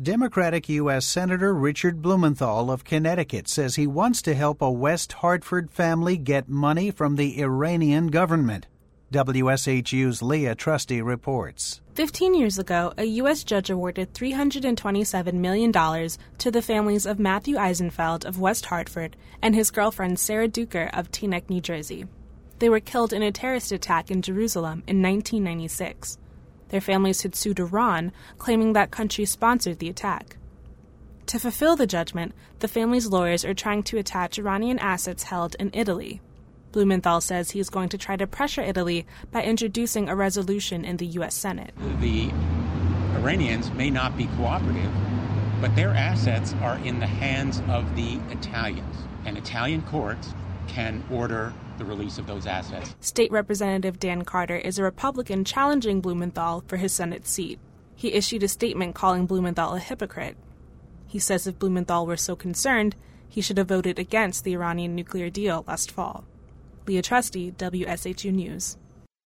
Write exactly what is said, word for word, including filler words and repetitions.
Democratic U S Senator Richard Blumenthal of Connecticut says he wants to help a West Hartford family get money from the Iranian government. W S H U's Leah Trusty reports. Fifteen years ago, a U S judge awarded three hundred twenty-seven million dollars to the families of Matthew Eisenfeld of West Hartford and his girlfriend Sarah Duker of Teaneck, New Jersey. They were killed in a terrorist attack in Jerusalem in nineteen ninety-six. Their families had sued Iran, claiming that country sponsored the attack. To fulfill the judgment, the family's lawyers are trying to attach Iranian assets held in Italy. Blumenthal says he is going to try to pressure Italy by introducing a resolution in the U S Senate. The Iranians may not be cooperative, but their assets are in the hands of the Italians, and Italian courts can order the release of those assets. State Representative Dan Carter is a Republican challenging Blumenthal for his Senate seat. He issued a statement calling Blumenthal a hypocrite. He says if Blumenthal were so concerned, he should have voted against the Iranian nuclear deal last fall. Leah Trusty, W S H U News.